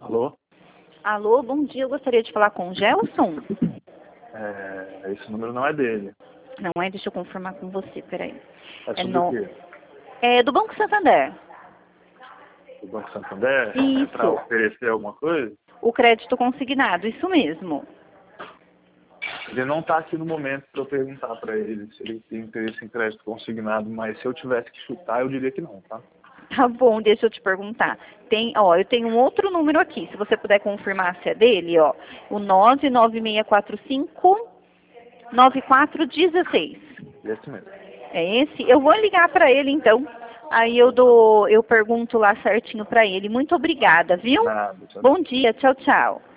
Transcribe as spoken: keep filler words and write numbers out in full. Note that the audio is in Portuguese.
Alô? Alô, bom dia. Eu gostaria de falar com o Gelson. É, esse número não é dele. Não é? Deixa eu confirmar com você, peraí. É É, sobre no... o quê? é do Banco Santander. O Banco Santander? É para Isso. oferecer alguma coisa? O crédito consignado, isso mesmo. Ele não está aqui no momento para eu perguntar para ele se ele tem interesse em crédito consignado, mas se eu tivesse que chutar, eu diria que não, tá? Tá bom, deixa eu te perguntar. Tem, ó, eu tenho um outro número aqui, se você puder confirmar se é dele, ó. O nove nove seis quatro cinco nove quatro um seis. Esse mesmo. É esse? Eu vou ligar para ele então. Aí eu dou, eu pergunto lá certinho para ele. Muito obrigada, viu? Nada, tchau. Bom dia, tchau, tchau.